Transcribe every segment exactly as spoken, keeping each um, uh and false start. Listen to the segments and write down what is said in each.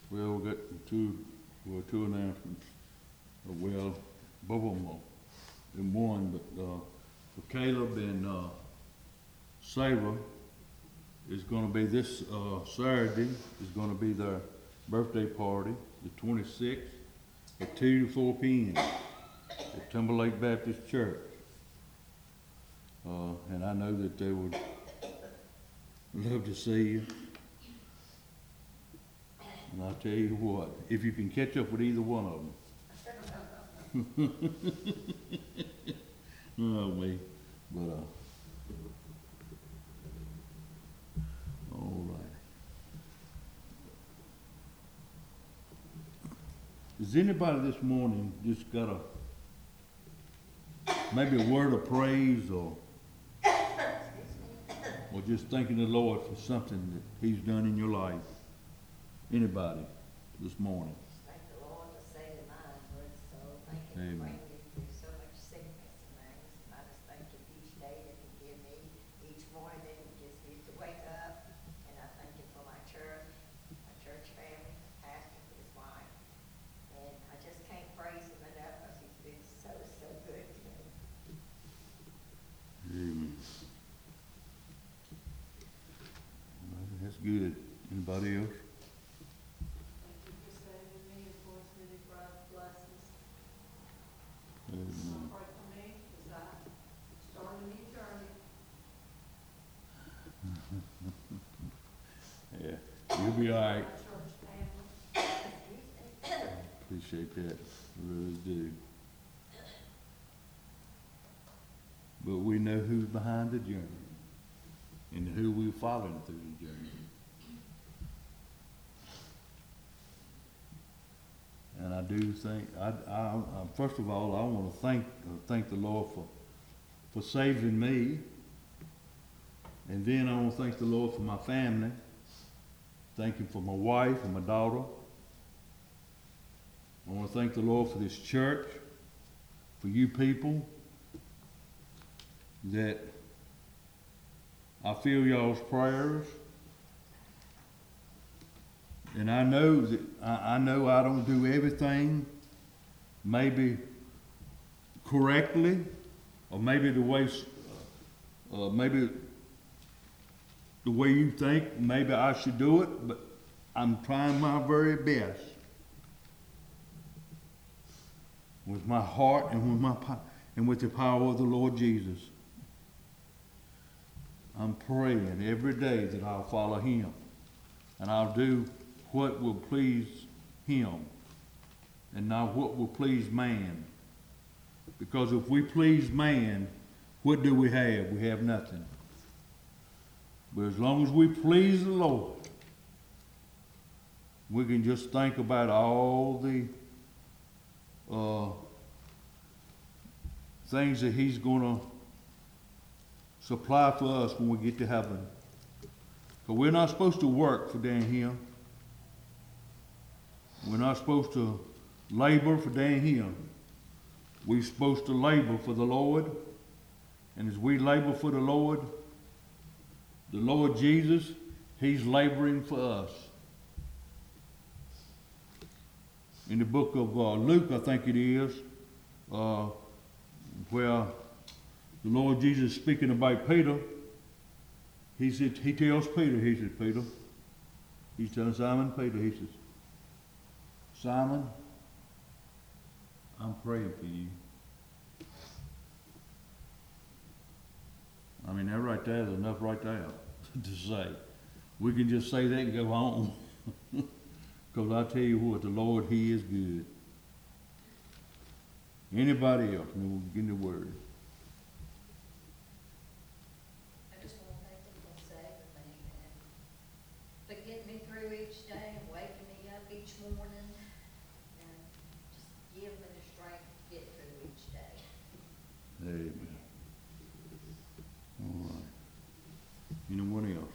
Well, we got two, well, two announcements. Uh, Well, both of them are in one, but, uh, for Caleb and, uh, Sarah, is gonna be this, uh, Saturday, is gonna be their birthday party, the twenty-sixth, at two to four P M at Timberlake Baptist Church. Uh, and I know that they would love to see you. And I'll tell you what, if you can catch up with either one of them. Oh, me, but, uh, all right. Has anybody this morning just got a, maybe a word of praise or, or just thanking the Lord for something that He's done in your life? Anybody this morning? Thank the Lord for saving mine, Lord, so thank you for Amen. bringing me through so much sickness and things. And I just thank you each day that He give me, each morning that He gives me to wake up. And I thank you for my church, my church family, my pastor, for his wife. And I just can't praise Him enough because He's been so, so good to me. Amen. Well, that's good. Anybody else? Thank you for saving me and for His many bright blessings. Amen. Pray for me as I start a new journey. Yeah, you'll be all My right. church family. Appreciate that, really do. But we know who's behind the journey and who we're following through the journey. And I do think, I, I, I first of all, I want to thank, uh, thank the Lord for, for saving me. And then I want to thank the Lord for my family. Thank Him for my wife and my daughter. I want to thank the Lord for this church, for you people, that I feel y'all's prayers. And I know that, I, I know I don't do everything maybe correctly, or maybe the way, uh, maybe the way you think, maybe I should do it, but I'm trying my very best with my heart and with my po- and with the power of the Lord Jesus. I'm praying every day that I'll follow Him, and I'll do what will please Him and not what will please man. Because if we please man, what do we have? We have nothing. But as long as we please the Lord, we can just think about all the uh, things that He's going to supply for us when we get to heaven. Because we're not supposed to work for down here. We're not supposed to labor for down here. We're supposed to labor for the Lord. And as we labor for the Lord, the Lord Jesus, He's laboring for us. In the book of uh, Luke, I think it is, uh, where the Lord Jesus is speaking about Peter, he said, He tells Peter, He said, Peter, He's telling Simon Peter, He says, Simon, I'm praying for you. I mean, that right there is enough right there to say. We can just say that and go home. Because I tell you what, the Lord, He is good. Anybody else? And we'll get in the Word. I just want to thank Him for saving me and for getting me through each day and waking me up each morning and just giving me the strength to get through each day. Amen. All right. Anyone else?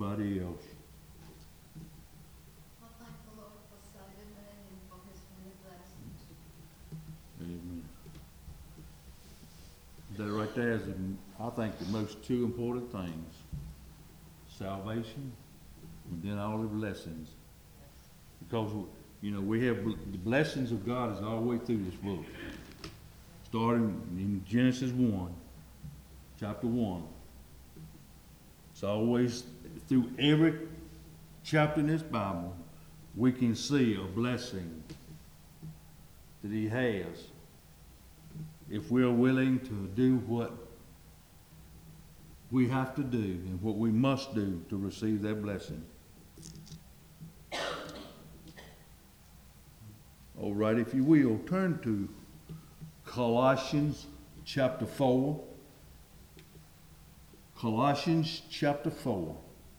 Anybody else? I thank the Lord for saving me and for his many blessings. Amen. That right there is, I think, the most two important things. Salvation, and then all the blessings. Because, you know, we have the blessings of God is all the way through this book. Starting in Genesis one, chapter one. It's always, through every chapter in this Bible, we can see a blessing that he has if we're willing to do what we have to do and what we must do to receive that blessing. All right, if you will, turn to Colossians chapter four. Colossians chapter four.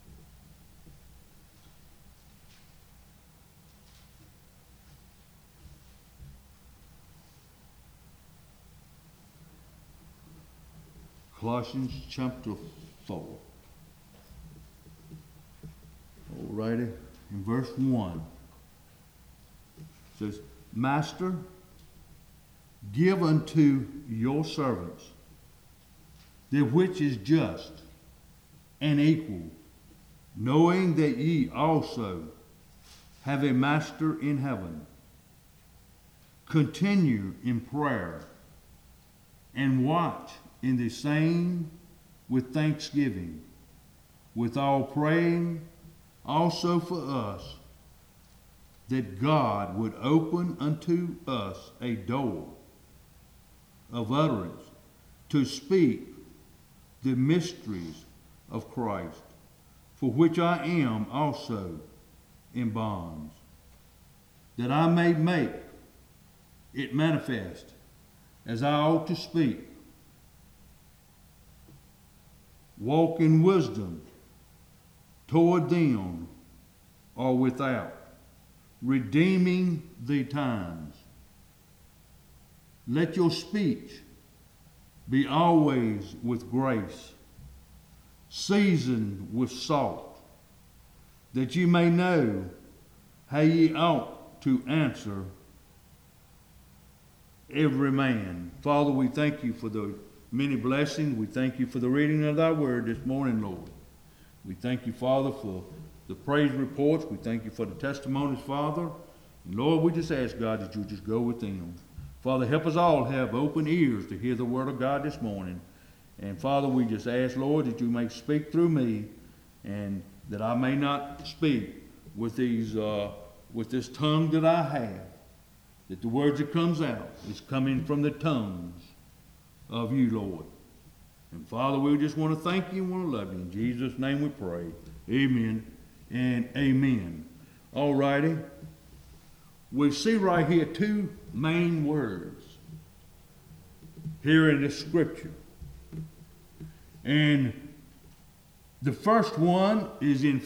Colossians chapter four. All righty. In verse one. It says, Master, give unto your servants that which is just and equal, knowing that ye also have a master in heaven. Continue in prayer and watch in the same with thanksgiving, with all praying also for us, that God would open unto us a door of utterance to speak the mysteries of Christ, for which I am also in bonds, that I may make it manifest as I ought to speak. Walk in wisdom toward them or without, redeeming the times. Let your speech be always with grace, seasoned with salt, that ye may know how ye ought to answer every man. Father, we thank you for the many blessings. We thank you for the reading of thy word this morning, Lord. We thank you, Father, for the praise reports. We thank you for the testimonies, Father. And Lord, we just ask, God, that you just go with them. Father, help us all have open ears to hear the word of God this morning. And Father, we just ask, Lord, that you may speak through me, and that I may not speak with these, uh, with this tongue that I have, that the words that comes out is coming from the tongues of you, Lord. And Father, we just want to thank you and want to love you. In Jesus' name we pray. Amen and amen. All righty. We see right here two main words here in this scripture. And the first one is in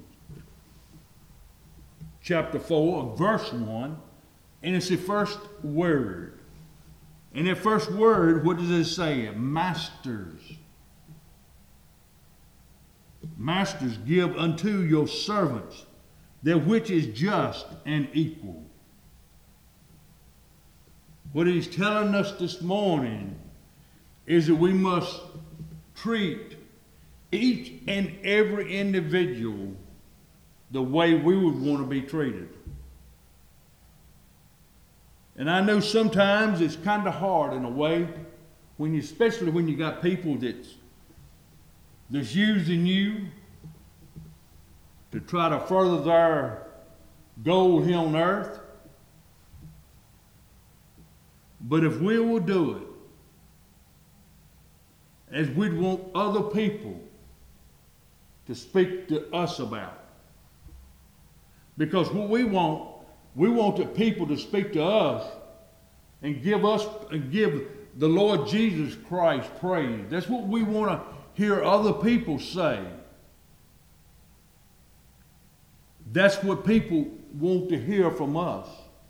chapter four, verse one, and it's the first word. And that first word, what does it say? Masters. Masters, give unto your servants that which is just and equal. What he's telling us this morning is that we must treat each and every individual the way we would want to be treated. And I know sometimes it's kind of hard in a way, when you, especially when you got people that's, that's using you to try to further their goal here on earth. But if we will do it as we'd want other people to speak to us about. Because what we want, we want the people to speak to us and give us and give the Lord Jesus Christ praise. That's what we want to hear other people say. That's what people want to hear from us.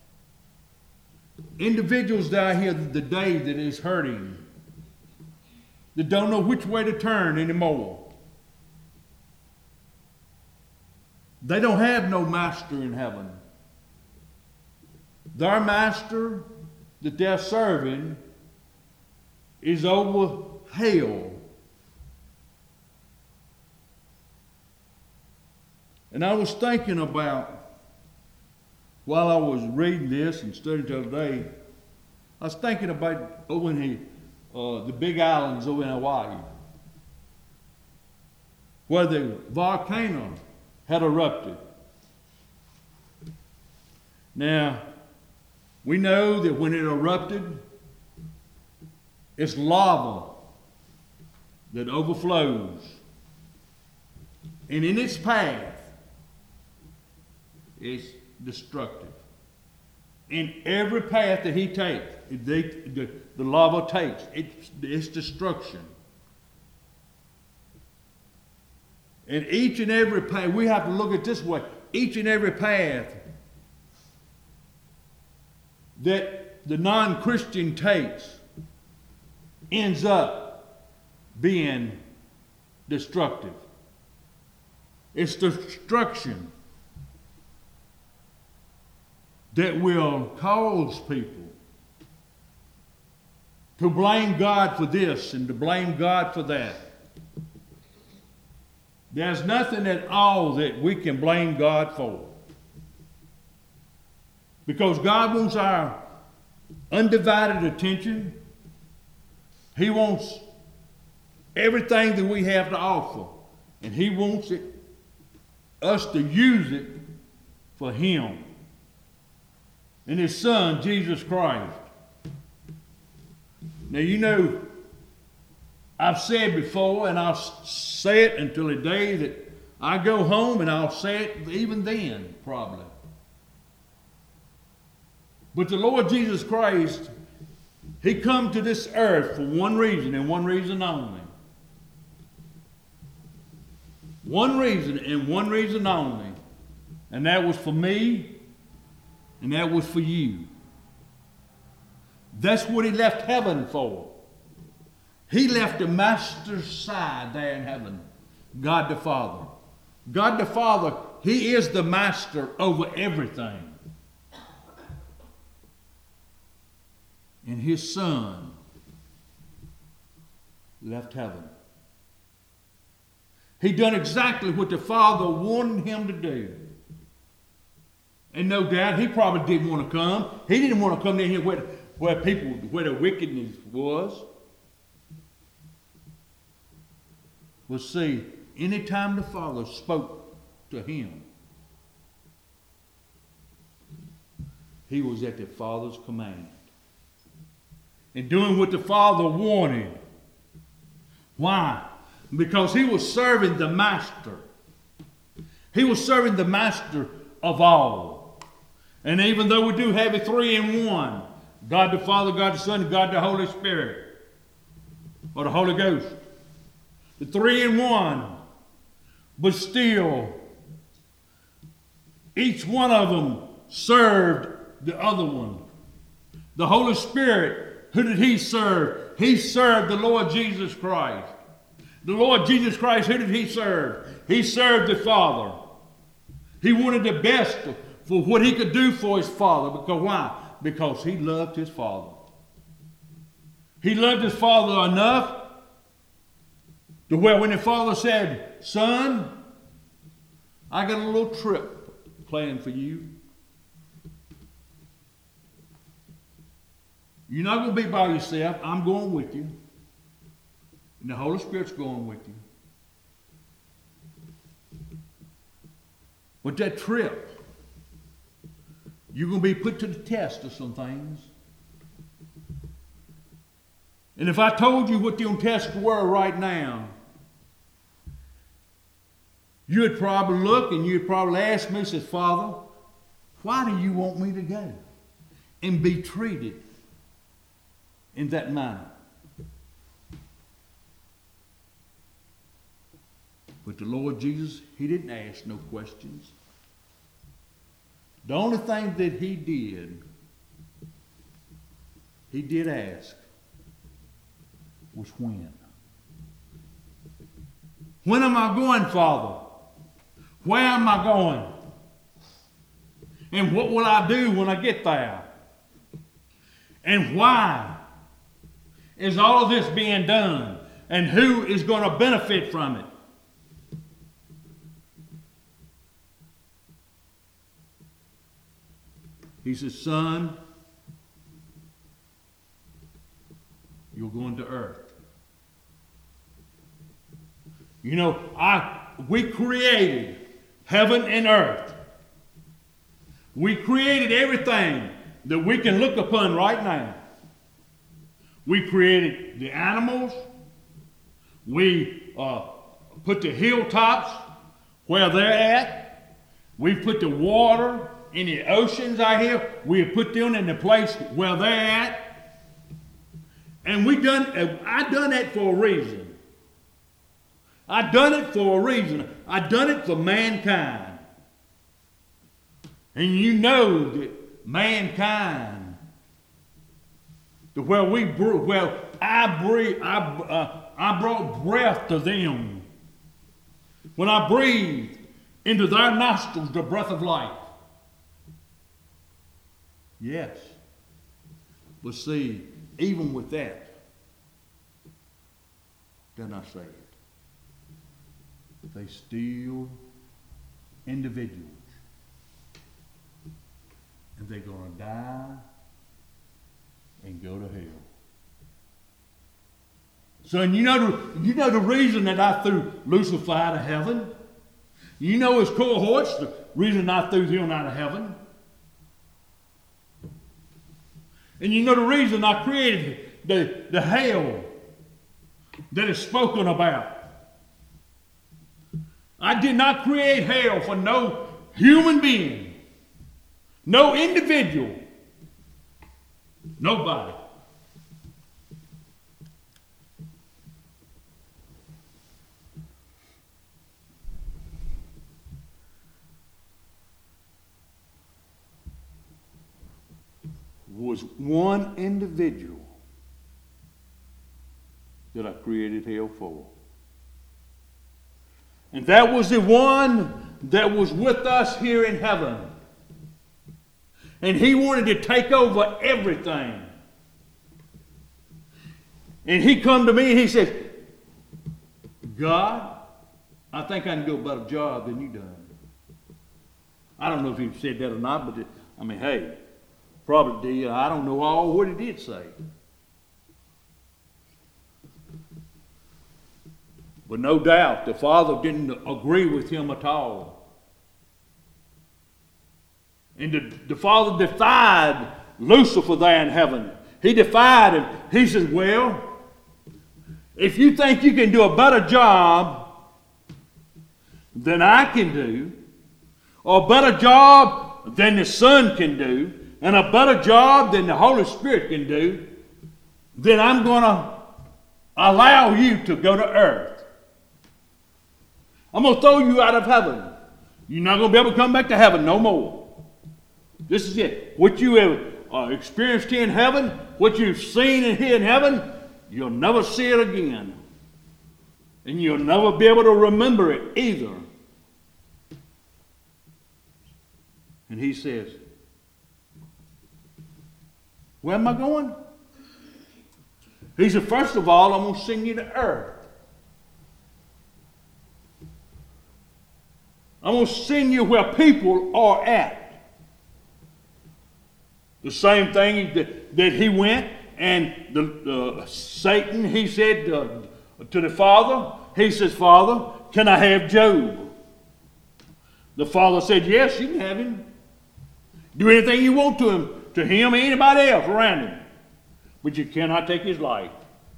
Individuals down here today that is hurting, that don't know which way to turn anymore. They don't have no master in heaven. Their master that they're serving is over hell. And I was thinking about, while I was reading this and studying the other day, I was thinking about over in the, uh, the big islands over in Hawaii, where the volcano had erupted. Now, we know that when it erupted, it's lava that overflows. And in its path, it's destructive. In every path that he takes, they, the, the lava takes, it's, it's destruction. And each and every path, we have to look at it this way, each and every path that the non-Christian takes ends up being destructive. It's destruction that will cause people to blame God for this and to blame God for that. There's nothing at all that we can blame God for. Because God wants our undivided attention. He wants everything that we have to offer. And He wants it, us to use it for Him and His Son, Jesus Christ. Now, you know, I've said before, and I'll say it until the day that I go home, and I'll say it even then, probably. But the Lord Jesus Christ, He come to this earth for one reason and one reason only. One reason and one reason only. And that was for me, and that was for you. That's what He left heaven for. He left the master's side there in heaven, God the Father. God the Father, He is the master over everything. And His Son left heaven. He done exactly what the Father wanted Him to do. And no doubt He probably didn't want to come. He didn't want to come in here where, where people, where the wickedness was. Well, see, anytime the Father spoke to Him, He was at the Father's command. And doing what the Father wanted. Why? Because He was serving the Master. He was serving the Master of all. And even though we do have a three in one, God the Father, God the Son, and God the Holy Spirit, or the Holy Ghost, the three in one, but still, each one of them served the other one. The Holy Spirit, who did He serve? He served the Lord Jesus Christ. The Lord Jesus Christ, who did He serve? He served the Father. He wanted the best for what He could do for His Father. Because why? Because He loved His Father. He loved His Father enough to where when the Father said, "Son, I got a little trip planned for you. You're not going to be by yourself. I'm going with you. And the Holy Spirit's going with you." But that trip, you're going to be put to the test of some things. And if I told you what them tests were right now, you'd probably look and you'd probably ask me, says, "Father, why do you want me to go and be treated in that manner?" But the Lord Jesus, He didn't ask no questions. The only thing that He did, He did ask, was when. When am I going, Father? Where am I going? And what will I do when I get there? And why is all of this being done? And who is going to benefit from it? He says, son, you're going to earth. You know, I we created heaven and earth. We created everything that we can look upon right now. We created the animals. We uh, put the hilltops where they're at. We put the water in the oceans out here. We have put them in the place where they're at. And we done. I done that for a reason. I done it for a reason. I done it for mankind. And you know that mankind, to where we where I breathe, I uh, I brought breath to them. When I breathed into their nostrils the breath of life. Yes. But see, even with that, then I say it. They still individuals. And they're going to die and go to hell. So and you know the, you know the reason that I threw Lucifer out of heaven? You know his cohorts, the reason I threw them out of heaven? And you know the reason I created the, the hell that is spoken about? I did not create hell for no human being, no individual, nobody. Was one individual that I created hell for. And that was the one that was with us here in heaven. And he wanted to take over everything. And he come to me and he said, God, I think I can do a better job than you done. I don't know if he said that or not, but it, I mean, hey, probably did. I don't know all what he did say. But no doubt the Father didn't agree with him at all. And the, the Father defied Lucifer there in heaven. He defied him. He says, well, if you think you can do a better job than I can do, or a better job than the Son can do, and a better job than the Holy Spirit can do, then I'm going to allow you to go to earth. I'm going to throw you out of heaven. You're not going to be able to come back to heaven no more. This is it. What you have uh, experienced here in heaven, what you've seen in here in heaven, you'll never see it again. And you'll never be able to remember it either. And he says, where am I going? He said, first of all, I'm going to send you to earth. I'm going to send you where people are at. The same thing that, that he went and the, uh, Satan, he said uh, to the Father, he says, Father, can I have Job? The Father said, yes, you can have him. Do anything you want to him, to him or anybody else around him. But you cannot take his life.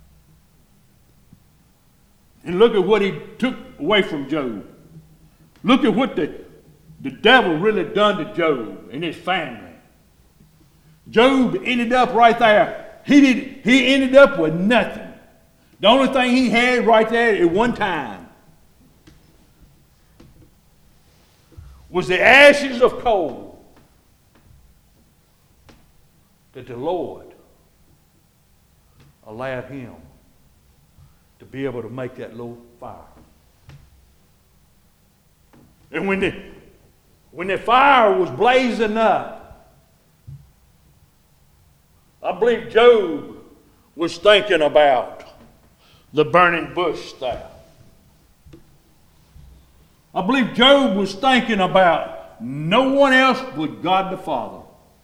And look at what he took away from Job. Look at what the, the devil really done to Job and his family. Job ended up right there. He did. He ended up with nothing. The only thing he had right there at one time was the ashes of coal that the Lord allowed him to be able to make that little fire. And when the, when the fire was blazing up, I believe Job was thinking about the burning bush there. I believe Job was thinking about no one else but God the Father.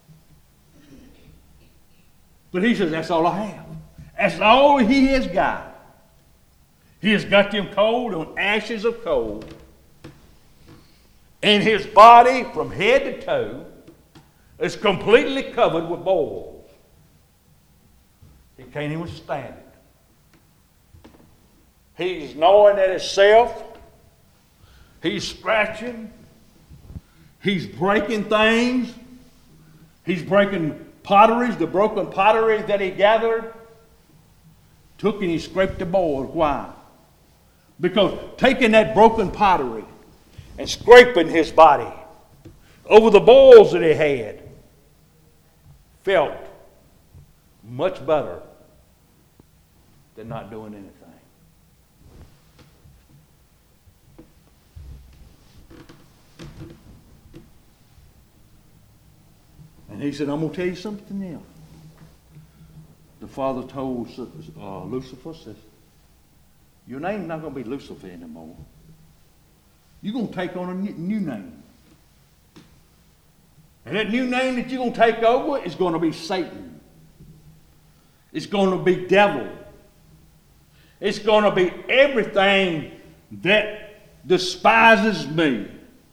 But he says, that's all I have. That's all he has got. He has got them cold on ashes of coal. And his body from head to toe is completely covered with boils. He can't even stand it. He's gnawing at himself. He's scratching. He's breaking things. He's breaking potteries, the broken pottery that he gathered. Took and he scraped the boils. Why? Because taking that broken pottery and scraping his body over the boils that he had felt much better than not doing anything. And he said, I'm going to tell you something else. The Father told uh, Lucifer, says, your name's not going to be Lucifer anymore. You're going to take on a new name. And that new name that you're going to take over is going to be Satan. It's going to be devil. It's going to be everything that despises me.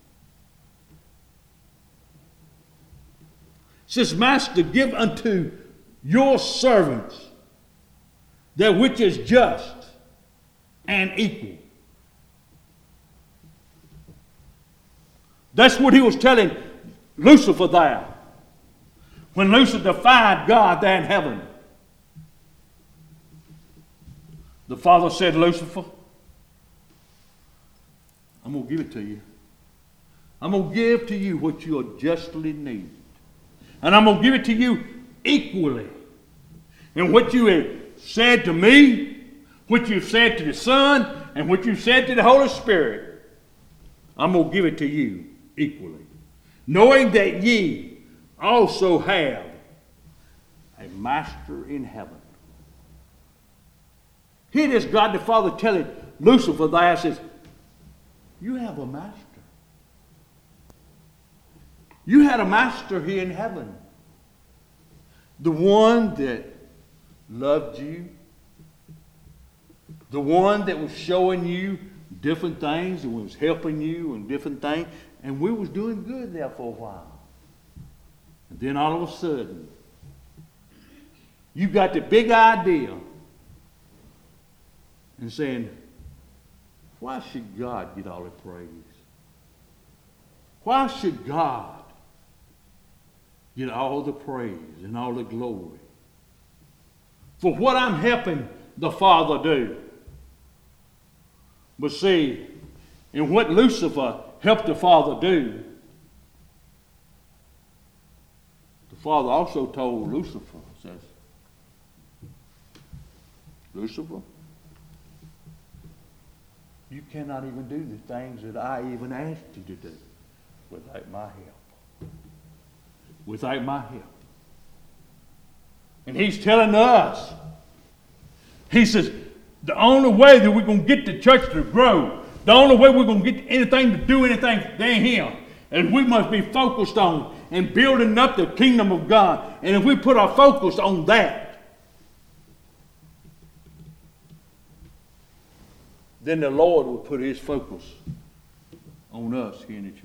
Says, Master, give unto your servants that which is just and equal. That's what he was telling Lucifer there. When Lucifer defied God there in heaven. The Father said, Lucifer, I'm going to give it to you. I'm going to give to you what you justly need. And I'm going to give it to you equally. And what you have said to me, what you've said to the Son, and what you've said to the Holy Spirit, I'm going to give it to you equally. Knowing that ye also have a master in heaven. Here it is God the Father telling Lucifer there, says, you have a master. You had a master here in heaven. The one that loved you. The one that was showing you different things and was helping you and different things. And we was doing good there for a while. And then all of a sudden, you got the big idea and saying, why should God get all the praise? Why should God get all the praise and all the glory for what I'm helping the Father do? But see, in what Lucifer helped the Father do, the Father also told Lucifer, says, Lucifer, you cannot even do the things that I even asked you to do without my help. Without my help. And he's telling us, he says, the only way that we're going to get the church to grow, the only way we're going to get anything to do anything than him, and we must be focused on and building up the kingdom of God. And if we put our focus on that, then the Lord will put his focus on us here in the church.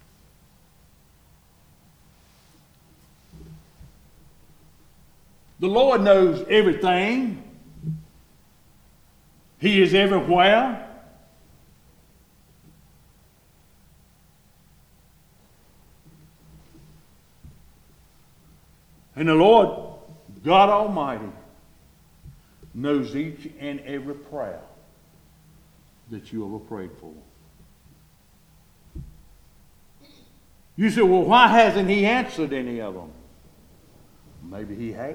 The Lord knows everything. He is everywhere. And the Lord, God Almighty, knows each and every prayer that you ever prayed for. You say, well, why hasn't he answered any of them? Maybe he has.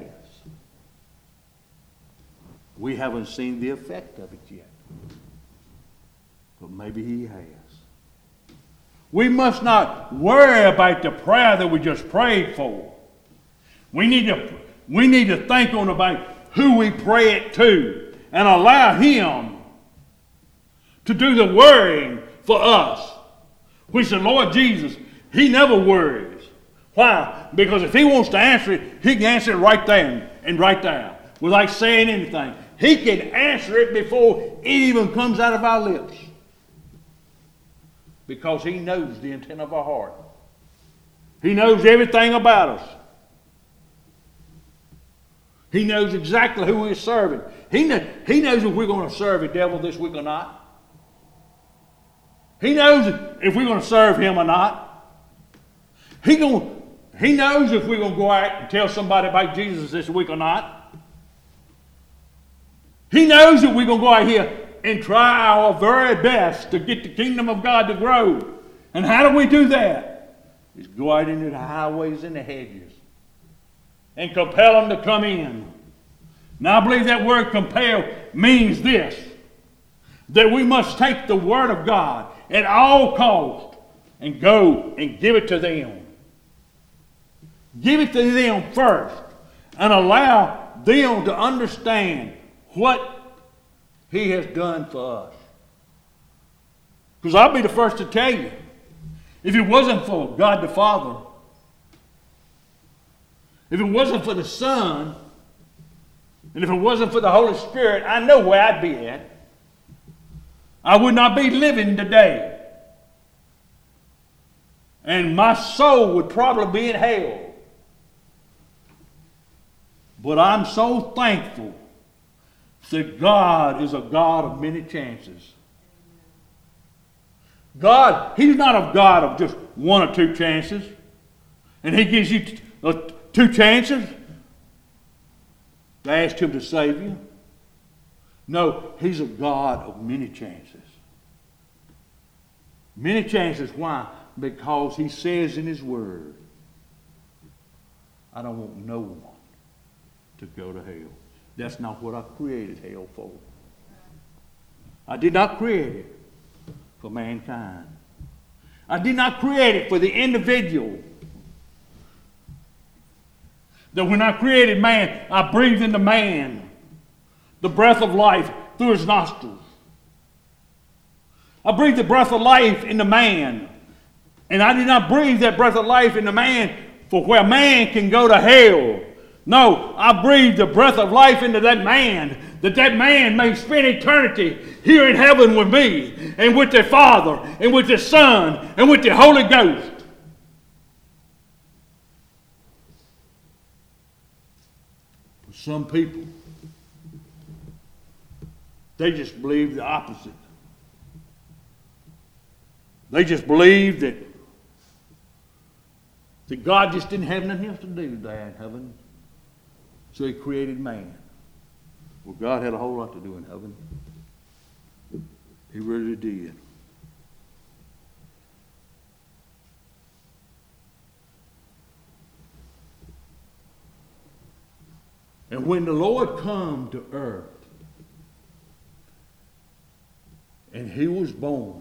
We haven't seen the effect of it yet. But maybe he has. We must not worry about the prayer that we just prayed for. We need to, we need to think on about who we pray it to and allow Him to do the worrying for us. Which the Lord Jesus, He never worries. Why? Because if He wants to answer it, He can answer it right there and right there without saying anything. He can answer it before it even comes out of our lips. Because He knows the intent of our heart. He knows everything about us. He knows exactly who we're serving. He, know, he knows if we're going to serve the devil this week or not. He knows if we're going to serve him or not. He, gonna, he knows if we're going to go out and tell somebody about Jesus this week or not. He knows that we're going to go out here and try our very best to get the kingdom of God to grow. And how do we do that? Is go out into the highways and the hedges and compel them to come in. Now I believe that word compel means this, that we must take the word of God at all costs and go and give it to them. Give it to them first and allow them to understand what He has done for us. Because I'll be the first to tell you, if it wasn't for God the Father, if it wasn't for the Son, and if it wasn't for the Holy Spirit, I know where I'd be at. I would not be living today. And my soul would probably be in hell. But I'm so thankful that God is a God of many chances. God, He's not a God of just one or two chances. And He gives you t- uh, two chances to ask Him to save you. No, He's a God of many chances. Many chances. Why? Because He says in His Word, I don't want no one to go to hell. That's not what I created hell for. I did not create it for mankind. I did not create it for the individual. That when I created man, I breathed into man the breath of life through his nostrils. I breathed the breath of life into man. And I did not breathe that breath of life into man for where man can go to hell. No, I breathed the breath of life into that man, that that man may spend eternity here in heaven with me, and with the Father, and with the Son, and with the Holy Ghost. Some people, they just believe the opposite. They just believe that, that God just didn't have nothing else to do there in heaven. So He created man. Well, God had a whole lot to do in heaven. He really did. And when the Lord come to earth, and He was born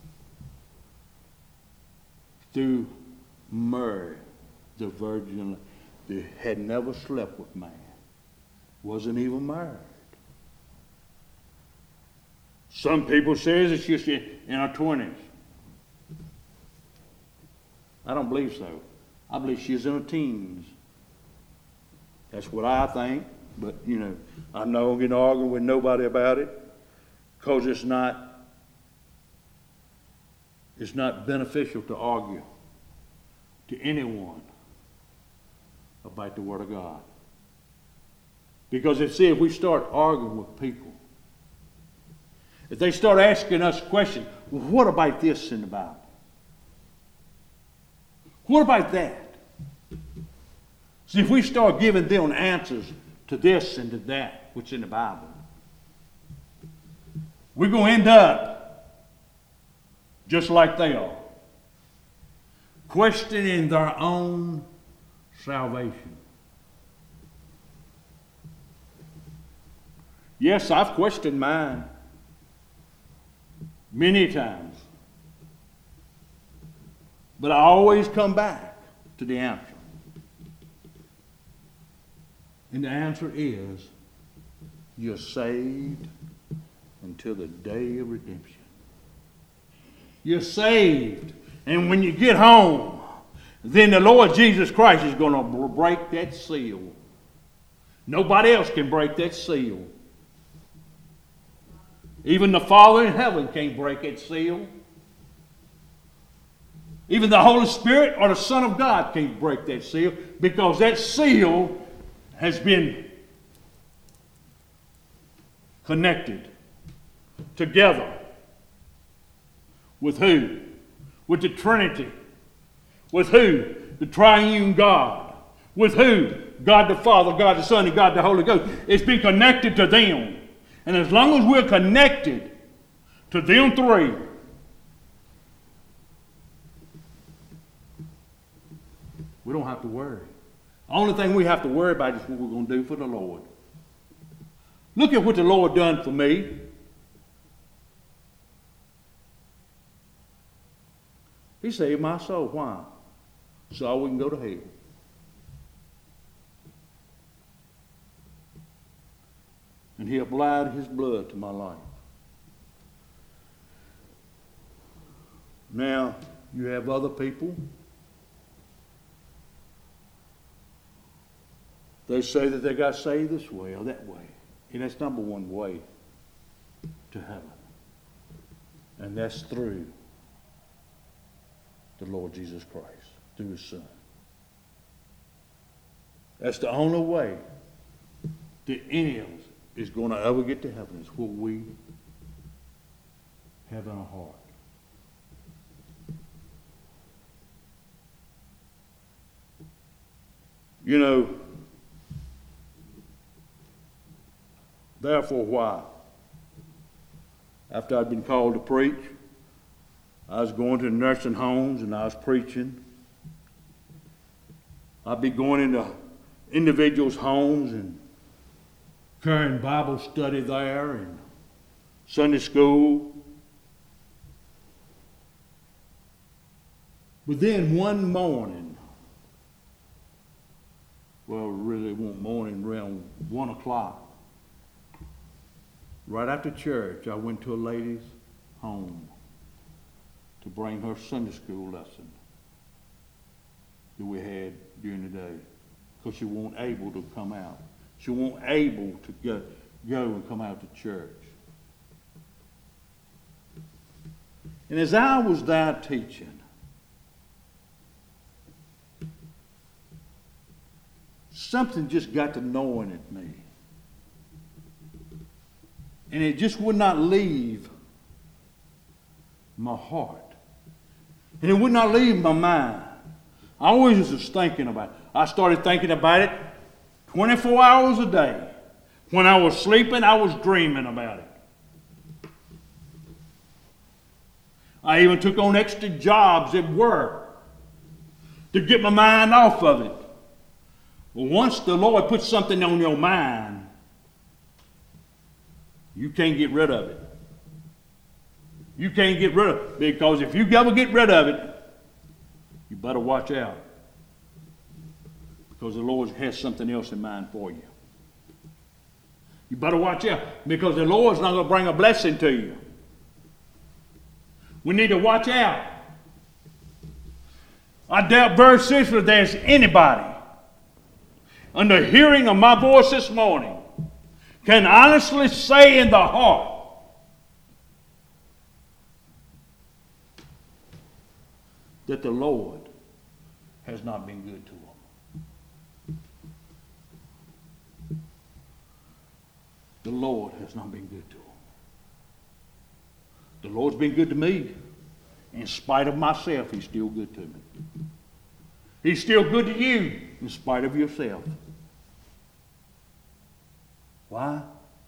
through Mary, the virgin that had never slept with man, wasn't even married. Some people say that she's in her twenties. I don't believe so. I believe she's in her teens. That's what I think. But, you know, I'm not going to argue with nobody about it, because it's not, it's not beneficial to argue to anyone about the Word of God. Because if, see, if we start arguing with people, if they start asking us questions, well, what about this in the Bible? What about that? See, if we start giving them answers to this and to that, what's in the Bible, we're going to end up just like they are, questioning their own salvation. Yes, I've questioned mine many times. But I always come back to the answer. And the answer is, you're saved until the day of redemption. You're saved. And when you get home, then the Lord Jesus Christ is going to break that seal. Nobody else can break that seal. Even the Father in heaven can't break that seal. Even the Holy Spirit or the Son of God can't break that seal, because that seal has been connected together with who? With the Trinity. With who? The triune God. With who? God the Father, God the Son, and God the Holy Ghost. It's been connected to them. And as long as we're connected to them three, we don't have to worry. The only thing we have to worry about is what we're going to do for the Lord. Look at what the Lord done for me. He saved my soul. Why? So we can go to heaven. And he applied his blood to my life. Now, you have other people. They say that they got saved this way or that way. And that's number one way to heaven. And that's through the Lord Jesus Christ, through his Son. That's the only way that any of us is going to ever get to heaven, is what we have in our heart. You know, there for a while, after I'd been called to preach, I was going to nursing homes and I was preaching. I'd be going into individuals' homes and carrying Bible study there and Sunday school. But then one morning, well, really it wasn't morning, around one o'clock, right after church, I went to a lady's home to bring her Sunday school lesson that we had during the day, because she wasn't able to come out. She wasn't able to go, go and come out to church. And as I was there teaching, something just got to gnawing at me. And it just would not leave my heart. And it would not leave my mind. I always was thinking about it. I started thinking about it twenty-four hours a day. When I was sleeping, I was dreaming about it. I even took on extra jobs at work to get my mind off of it. Well, once the Lord puts something on your mind, you can't get rid of it. You can't get rid of it, because if you ever get rid of it, you better watch out, because the Lord has something else in mind for you. You better watch out, because the Lord's not going to bring a blessing to you. We need to watch out. I doubt very seriously there's anybody under hearing of my voice this morning can honestly say in the heart that the Lord has not been good to them. The Lord has not been good to them. The Lord's been good to me. In spite of myself, he's still good to me. He's still good to you in spite of yourself. Why?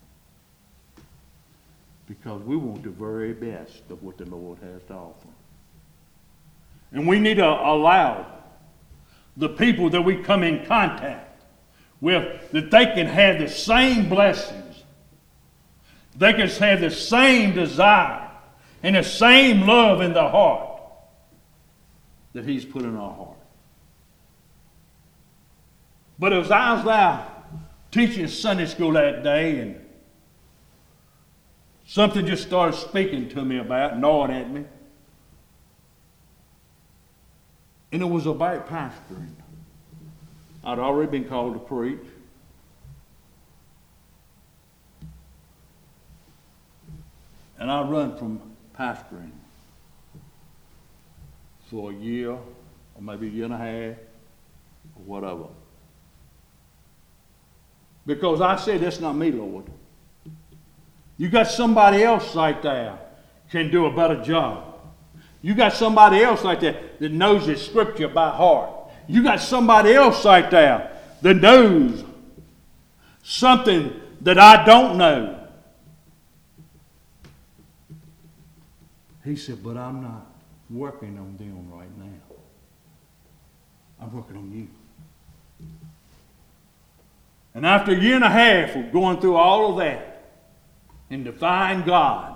Because we want the very best of what the Lord has to offer. And we need to allow the people that we come in contact with, that they can have the same blessings. They can have the same desire and the same love in their heart that He's put in our heart. But as I was there teaching Sunday school that day, and something just started speaking to me about, gnawing at me. And it was about pastoring. I'd already been called to preach. And I run from pastoring for a year, or maybe a year and a half, or whatever. Because I said, that's not me, Lord. You got somebody else right there can do a better job. You got somebody else right there that knows the scripture by heart. You got somebody else right there that knows something that I don't know. He said, but I'm not working on them right now. I'm working on you. And after a year and a half of going through all of that and defying God,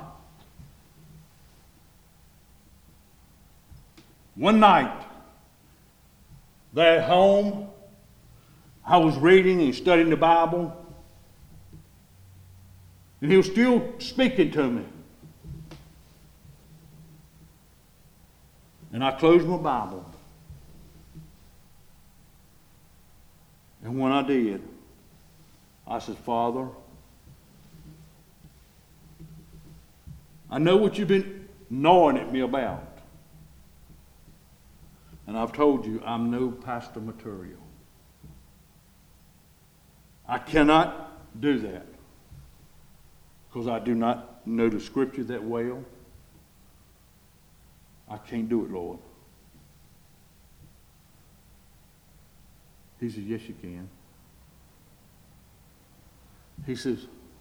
one night, there at home, I was reading and studying the Bible, and He was still speaking to me. And I closed my Bible. And when I did, I said, Father, I know what you've been gnawing at me about. And I've told you I'm no pastor material. I cannot do that because I do not know the scripture that well. I can't do it, Lord. He said, yes, you can. He says,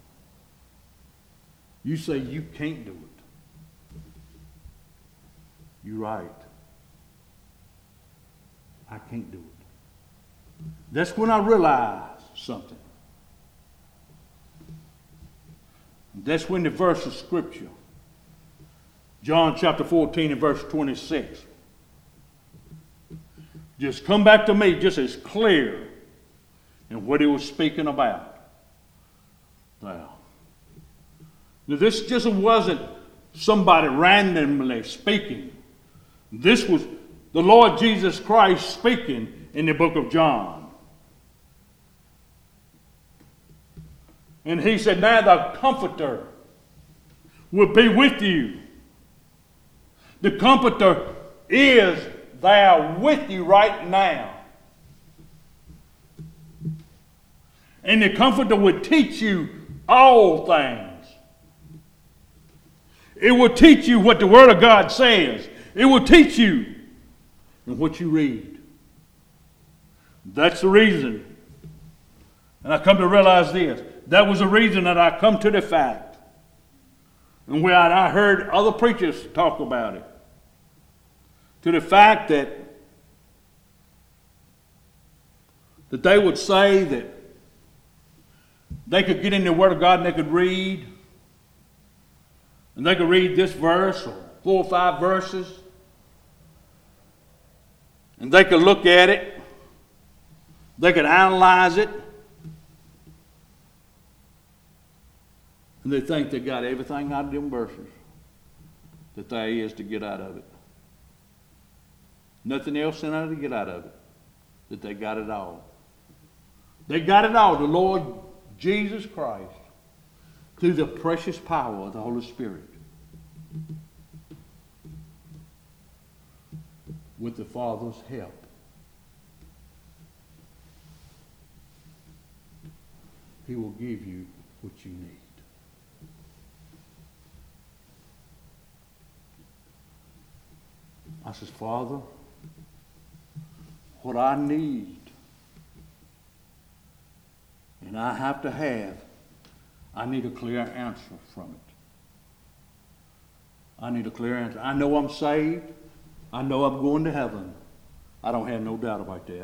you say you can't do it. You're right. I can't do it. That's when I realized something. That's when the verse of Scripture, John chapter fourteen and verse twenty-six, just come back to me just as clear in what he was speaking about. Now, this just wasn't somebody randomly speaking. This was the Lord Jesus Christ speaking in the book of John. And he said, now the Comforter will be with you. The Comforter is there with you right now. And the Comforter will teach you all things. It will teach you what the Word of God says. It will teach you and what you read. That's the reason. And I come to realize this. That was the reason that I come to the fact. And where I heard other preachers talk about it. To the fact that, that they would say that they could get in the Word of God and they could read. And they could read this verse or four or five verses. And they could look at it. They could analyze it. And they think they got everything out of them verses that there is to get out of it. Nothing else in order to get out of it. That they got it all. They got it all. The Lord Jesus Christ, through the precious power of the Holy Spirit, with the Father's help. He will give you what you need. I says, Father, what I need, and I have to have, I need a clear answer from it. I need a clear answer. I know I'm saved. I know I'm going to heaven. I don't have no doubt about that.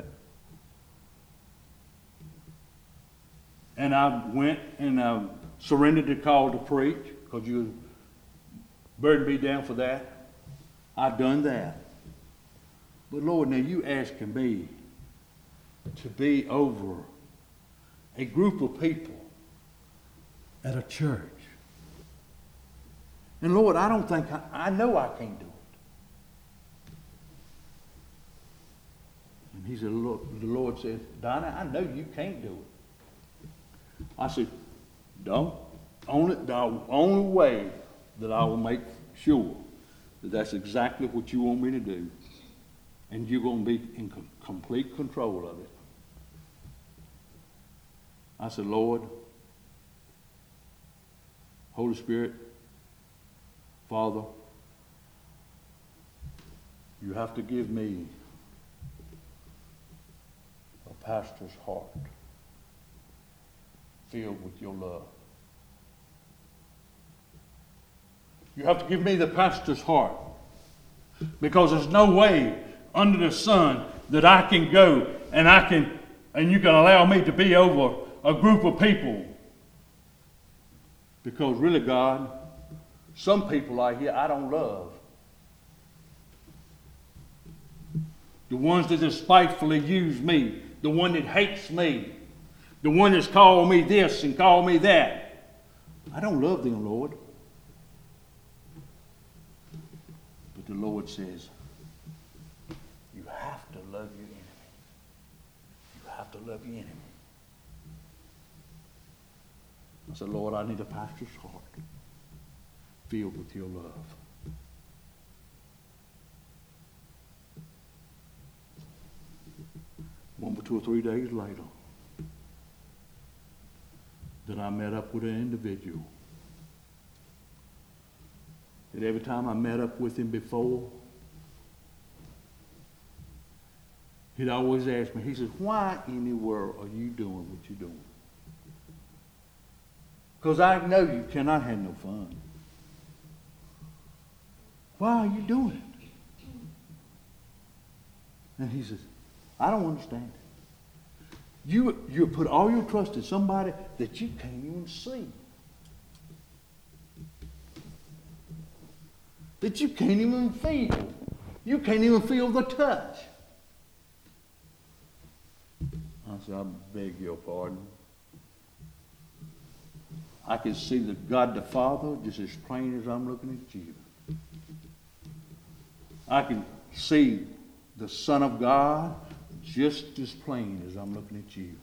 And I went and I surrendered the call to preach, because you burdened me down for that. I've done that. But Lord, now you asking me to be over a group of people at a church. And Lord, I don't think, I, I know I can't do it. And he said, Lord, the Lord said, Donna, I know you can't do it. I said, don't. Only, the only way that I will make sure that that's exactly what you want me to do, and you're going to be in com- complete control of it. I said, Lord, Holy Spirit, Father, you have to give me a pastor's heart filled with your love. You have to give me the pastor's heart, because there's no way under the sun that I can go and I can, and you can allow me to be over a group of people. Because really, God, some people out here I don't love. The ones that despitefully use me, the one that hates me, the one that's called me this and called me that. I don't love them, Lord. But the Lord says, you have to love your enemy. You have to love your enemy. I said, Lord, I need a pastor's heart filled with your love. One or two or three days later, that I met up with an individual. And every time I met up with him before, he'd always ask me, he says, why in the world are you doing what you're doing? Because I know you cannot have no fun. Why are you doing it? And he says, I don't understand it. You, you put all your trust in somebody that you can't even see. That you can't even feel. You can't even feel the touch. I said, I beg your pardon. I can see the God the Father just as plain as I'm looking at you. I can see the Son of God just as plain as I'm looking at you.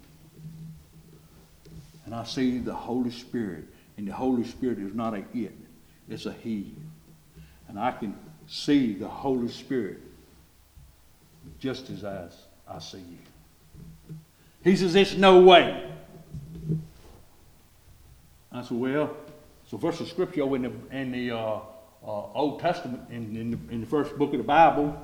And I see the Holy Spirit. And the Holy Spirit is not a it, it's a he. And I can see the Holy Spirit just as I, I see you. He says, there's no way. I said, well, so verse of Scripture in the, in the uh, uh, Old Testament, in, in, the, in the first book of the Bible,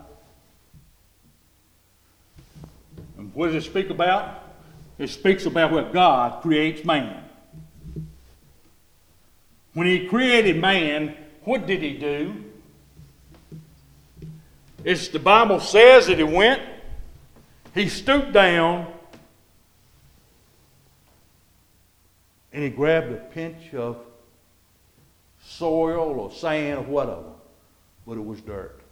and what does it speak about? It speaks about where God creates man. When he created man, what did he do? It's the Bible says that he went, he stooped down, and he grabbed a pinch of soil or sand or whatever, but it was dirt.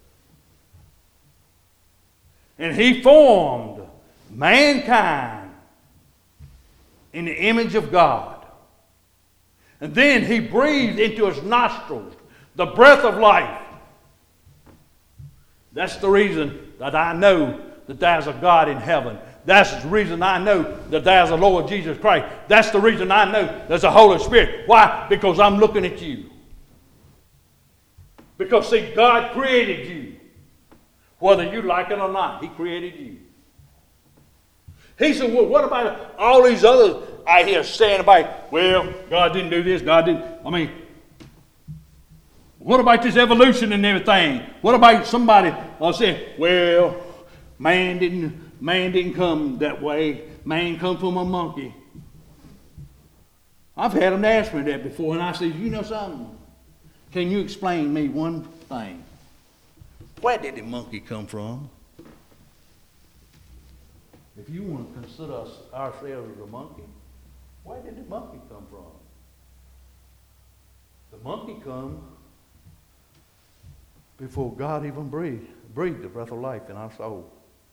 And he formed mankind in the image of God. And then he breathed into his nostrils the breath of life. That's the reason that I know that there's a God in heaven. That's the reason I know that there's a Lord Jesus Christ. That's the reason I know there's a Holy Spirit. Why? Because I'm looking at you. Because, see, God created you. Whether you like it or not, he created you. He said, well, what about all these others out here saying about, well, God didn't do this, God didn't. I mean, what about this evolution and everything? What about somebody uh, saying, well, man didn't, man didn't come that way. Man come from a monkey. I've had them ask me that before, and I said, you know something? Can you explain me one thing? Where did the monkey come from? If you want to consider us, ourselves as a monkey, where did the monkey come from? The monkey come before God even breathed, breathed the breath of life in our soul.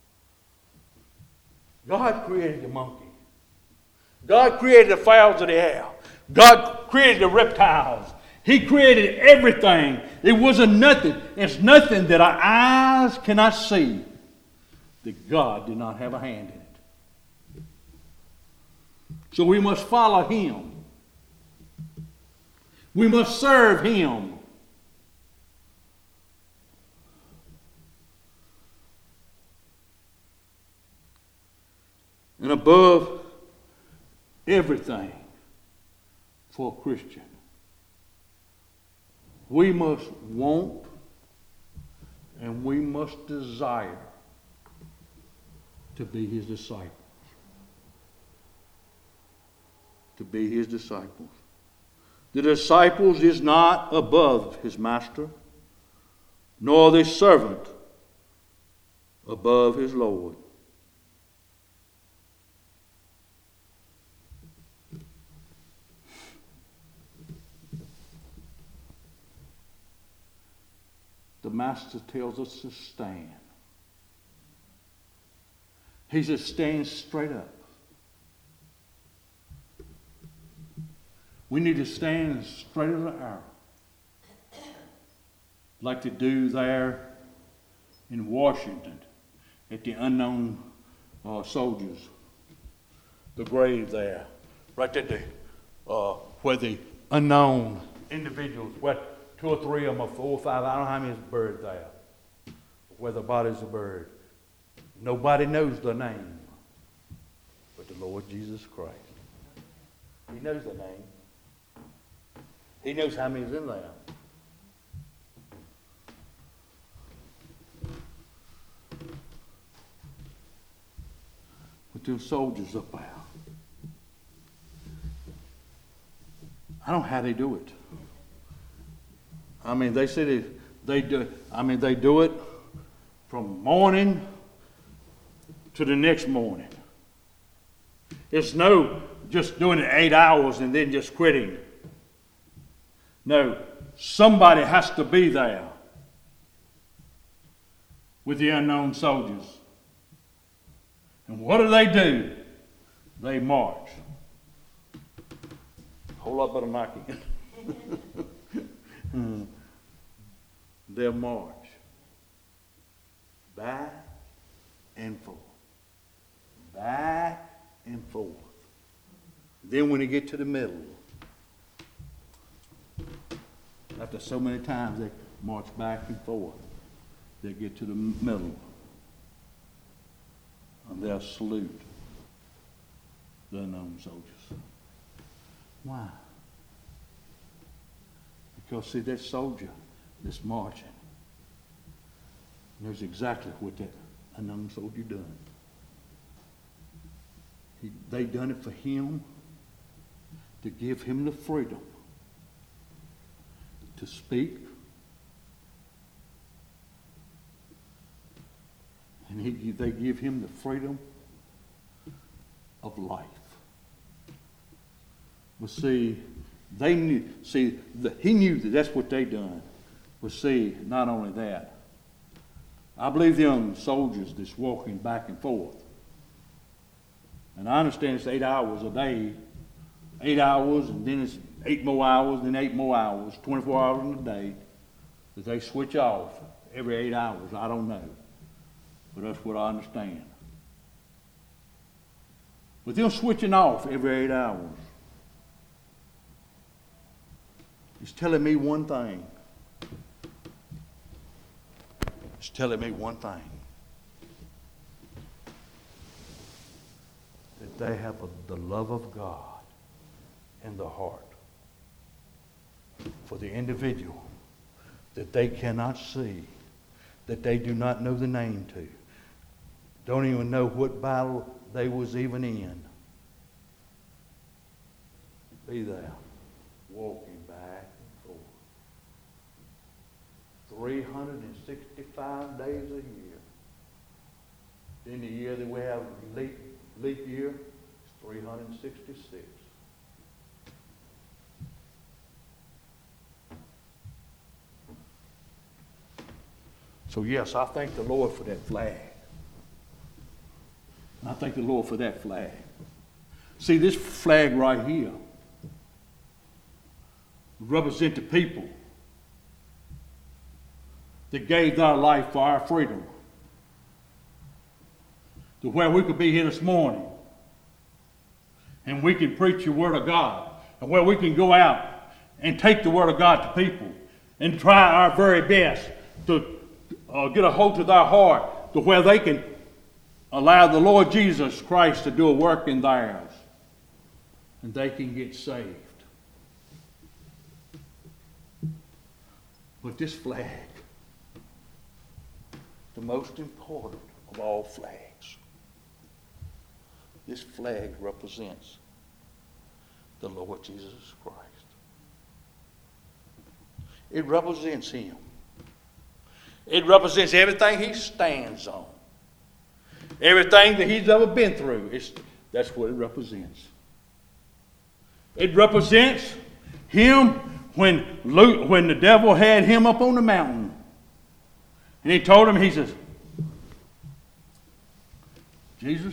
God created the monkey. God created the fowls of the air. God created the reptiles. He created everything. It wasn't nothing. It's nothing that our eyes cannot see that God did not have a hand in it. So we must follow Him. We must serve Him. And above everything for a Christian, we must want and we must desire to be His disciples. To be His disciples. The disciples is not above his master, nor the servant above his Lord. The master tells us to stand. He says, stand straight up. We need to stand straight as an arrow, like they do there in Washington at the unknown uh, soldiers, the grave there, right there, the, uh, where the unknown individuals, what two or three of them, or four or five, I don't know how many birds there, where the bodies are buried. Nobody knows their name but the Lord Jesus Christ. He knows their name. He knows how many's in there. With them soldiers up there. I don't know how they do it. I mean, they say they, they do. I mean, they do it from morning to the next morning. It's no just doing it eight hours and then just quitting. No, somebody has to be there with the unknown soldiers. And what do they do? They march. A whole lot better knocking. They'll march back and forth, back and forth. Then when they get to the middle, after so many times they march back and forth, they get to the middle and they'll salute the unknown soldiers. Why? Because see, that soldier that's marching knows exactly what that unknown soldier done. He, they done it for him to give him the freedom to speak, and he, they give him the freedom of life. But see, they knew. See, the, he knew that that's what they done. But see, not only that, I believe the young soldiers that's walking back and forth. And I understand it's eight hours a day, eight hours, and then it's eight more hours, then eight more hours, twenty-four hours in a day, that they switch off every eight hours. I don't know. But that's what I understand. But them switching off every eight hours is telling me one thing. It's telling me one thing. That they have a, the love of God in the heart for the individual that they cannot see, that they do not know the name to, don't even know what battle they was even in. Be there, walking back and forth. three hundred sixty-five days a year. Then the year that we have leap, leap year, it's three hundred sixty-six. So yes, I thank the Lord for that flag. And I thank the Lord for that flag. See, this flag right here represents the people that gave their life for our freedom. To where we could be here this morning and we can preach the Word of God, and where we can go out and take the Word of God to people and try our very best to uh, get a hold of their heart to where they can allow the Lord Jesus Christ to do a work in theirs and they can get saved. But this flag, the most important of all flags, this flag represents the Lord Jesus Christ. It represents Him. It represents everything He stands on. Everything that He's ever been through. It's, that's what it represents. It represents Him when, Luke, when the devil had Him up on the mountain. And He told him, He says, Jesus,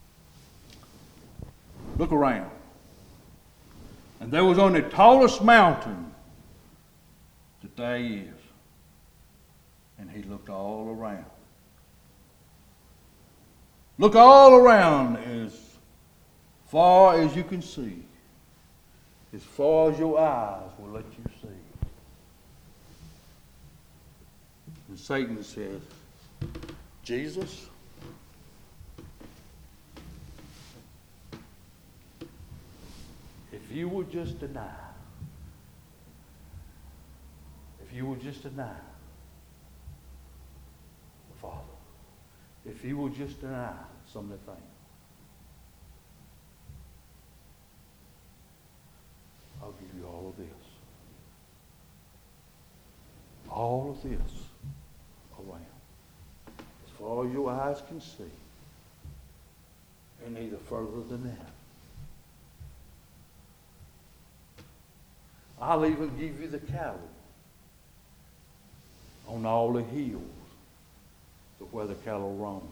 look around. And there was on the tallest mountain that there is. And He looked all around. Look all around as far as you can see. As far as your eyes will let you see. And Satan says, Jesus, if you would just deny, if you would just deny the Father, if you would just deny some of the things, I'll give you all of this. All of this around. As far as your eyes can see. And neither further than that. I'll even give you the cattle on all the hills to where the cattle roam.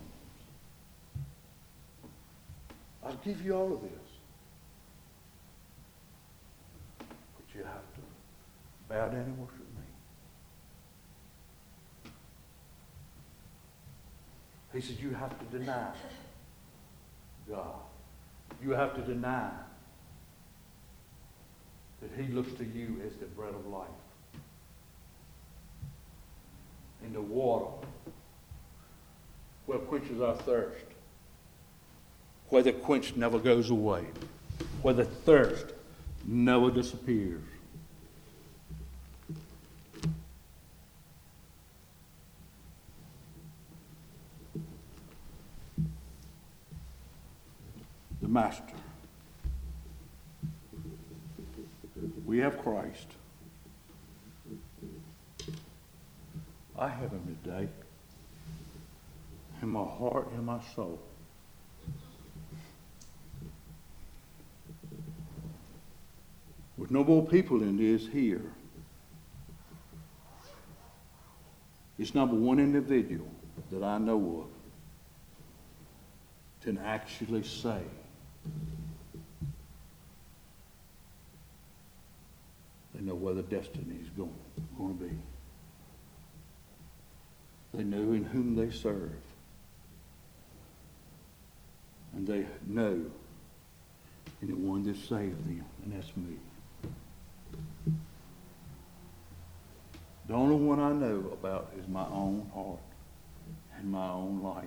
I'll give you all of this. But you have to bow down and worship me. He said you have to deny God. You have to deny that He looks to you as the bread of life. And the water where quenches our thirst. Where the quench never goes away. Where the thirst never disappears. The Master. We have Christ. I have Him today in my heart and my soul. With no more people than there is here, it's number one individual that I know of can actually say they know where the destiny is going, going to be. They know in whom they serve. And they know in the one that saved them, and that's me. The only one I know about is my own heart and my own life.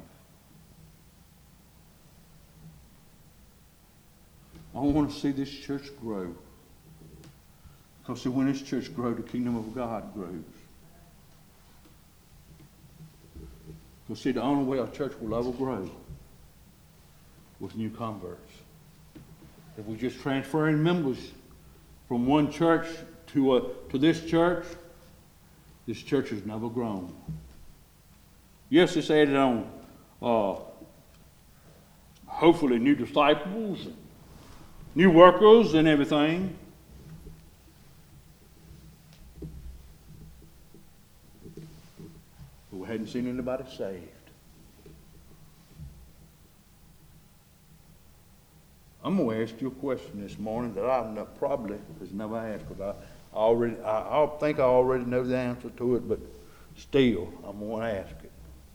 I want to see this church grow. Because see, when this church grows, the kingdom of God grows. Because see, the only way our church will ever grow with new converts. If we just transferring members from one church to a, to this church, this church has never grown. Yes, it's added on, uh, hopefully, new disciples, and new workers, and everything. But we hadn't seen anybody saved. I'm going to ask you a question this morning that I've not, probably has never asked, because I already, I, I think I already know the answer to it, but still, I'm going to ask it.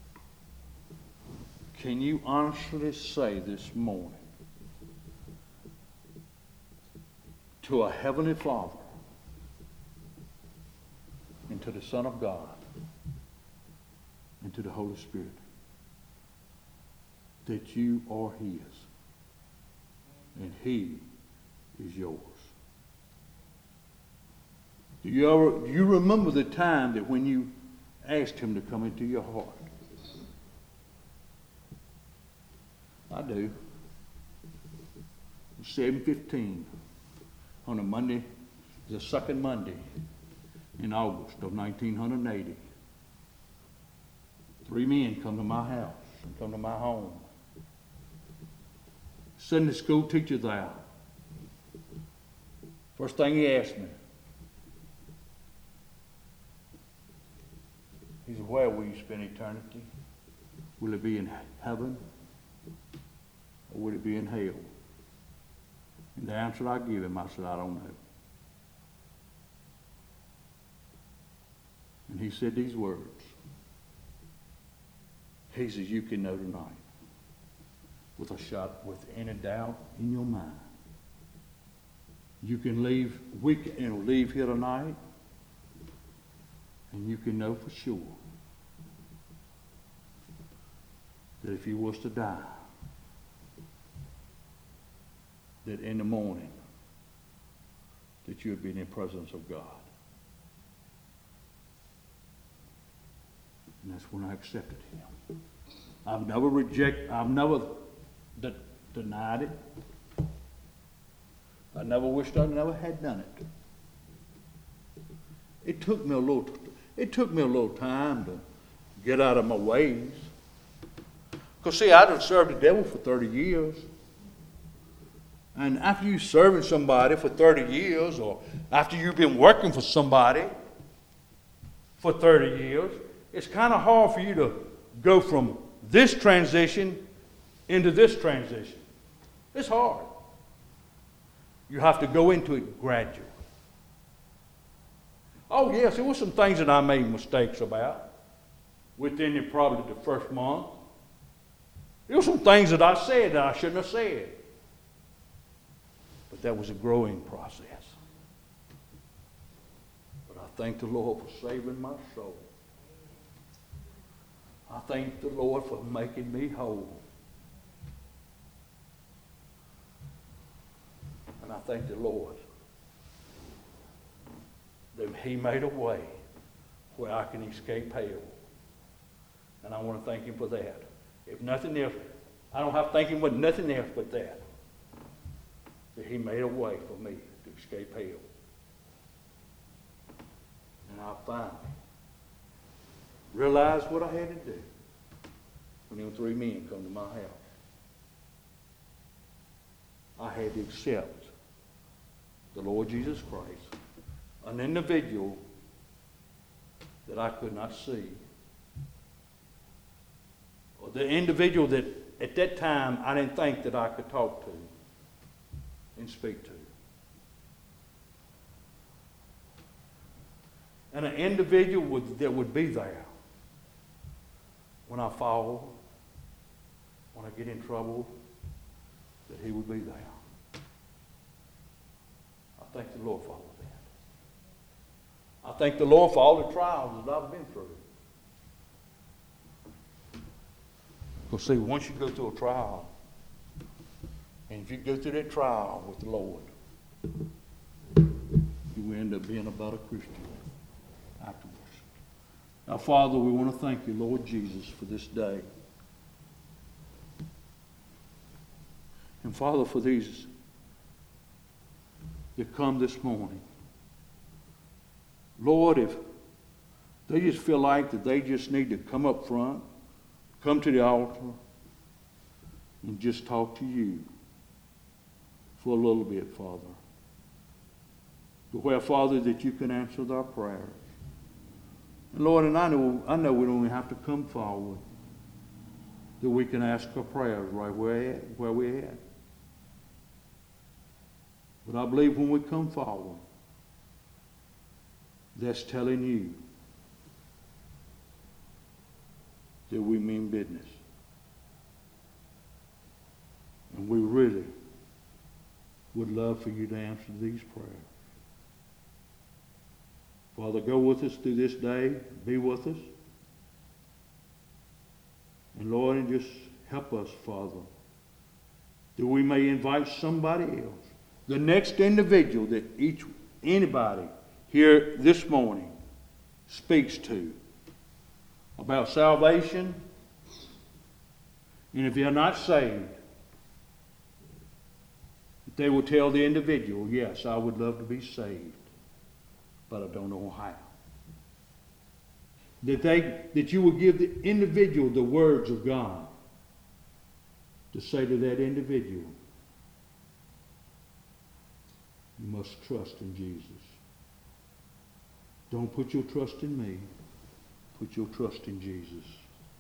Can you honestly say this morning to a heavenly Father and to the Son of God and to the Holy Spirit that you are His and He is yours? Do you ever, do you remember the time that when you asked Him to come into your heart? I do. seven fifteen on a Monday, the second Monday in August of nineteen eighty. Three men come to my house and come to my home. Sunday school teacher there. First thing he asked me, he said, where will you spend eternity? Will it be in heaven or will it be in hell? And the answer I give him, I said, I don't know. And he said these words. He says, you can know tonight, with a shot, with any doubt in your mind. You can leave, we can, you know, leave here tonight, and you can know for sure that if you was to die, that in the morning, that you would be in the presence of God. And that's when I accepted Him. I've never rejected, I've never de- denied it. I never wished I never had done it. It took me a little, it took me a little time to get out of my ways. Because see, I'd served the devil for thirty years. And after you serving somebody for thirty years, or after you've been working for somebody for thirty years, it's kind of hard for you to go from this transition into this transition. It's hard. You have to go into it gradually. Oh yes, there were some things that I made mistakes about within the, probably the first month. There were some things that I said that I shouldn't have said. But that was a growing process. But I thank the Lord for saving my soul. I thank the Lord for making me whole. And I thank the Lord that He made a way where I can escape hell. And I want to thank Him for that. If nothing else, I don't have to thank Him for nothing else but that. That He made a way for me to escape hell. And I finally realized what I had to do when them three men come to my house. I had to accept the Lord Jesus Christ, an individual that I could not see, or the individual that at that time I didn't think that I could talk to and speak to. And an individual would, that would be there when I fall, when I get in trouble, that He would be there. I thank the Lord for all of that. I thank the Lord for all the trials that I've been through. Because see, once you go through a trial, and if you go through that trial with the Lord, you end up being a better Christian afterwards. Now, Father, we want to thank you, Lord Jesus, for this day. And Father, for these that come this morning. Lord, if they just feel like that they just need to come up front, come to the altar, and just talk to you for a little bit, Father. To where, Father, that you can answer their prayers. And Lord, and I know, I know we don't even have to come forward, that we can ask our prayers right where, at, where we're at. But I believe when we come forward, that's telling you that we mean business. And we really would love for you to answer these prayers. Father, go with us through this day. Be with us. And Lord, and just help us, Father, that we may invite somebody else, the next individual that each anybody here this morning speaks to about salvation. And if they're not saved, they will tell the individual, yes, I would love to be saved, but I don't know how. That they that you will give the individual the words of God to say to that individual, you must trust in Jesus. Don't put your trust in me. Put your trust in Jesus.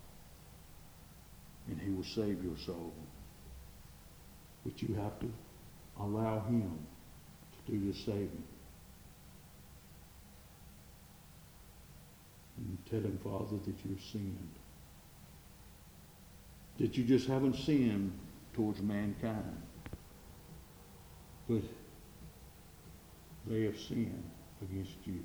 And he will save your soul. But you have to allow him to do the saving. And tell him, Father, that you've sinned. That you just haven't sinned towards mankind. But they have sinned against you.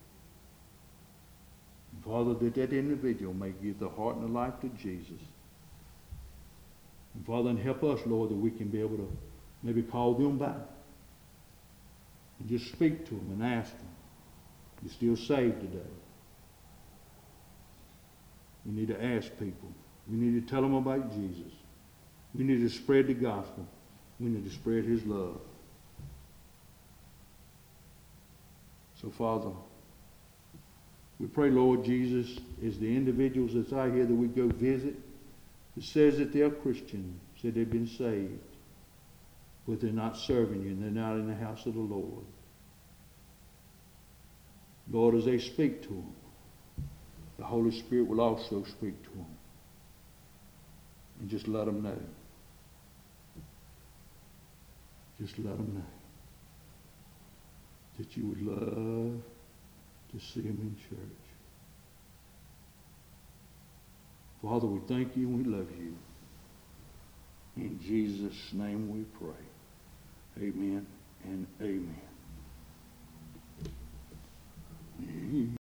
And Father, that that individual may give the heart and the life to Jesus. And Father, and help us, Lord, that we can be able to maybe call them back. And just speak to them and ask them, you still saved today? We need to ask people. We need to tell them about Jesus. We need to spread the gospel. We need to spread his love. So, Father, we pray, Lord Jesus, as the individuals that's out here that we go visit, it says that they're Christian, said they've been saved, but they're not serving you and they're not in the house of the Lord. Lord, as they speak to them, the Holy Spirit will also speak to them. And just let them know. Just let them know that you would love to see them in church. Father, we thank you and we love you. In Jesus' name we pray. Amen and amen.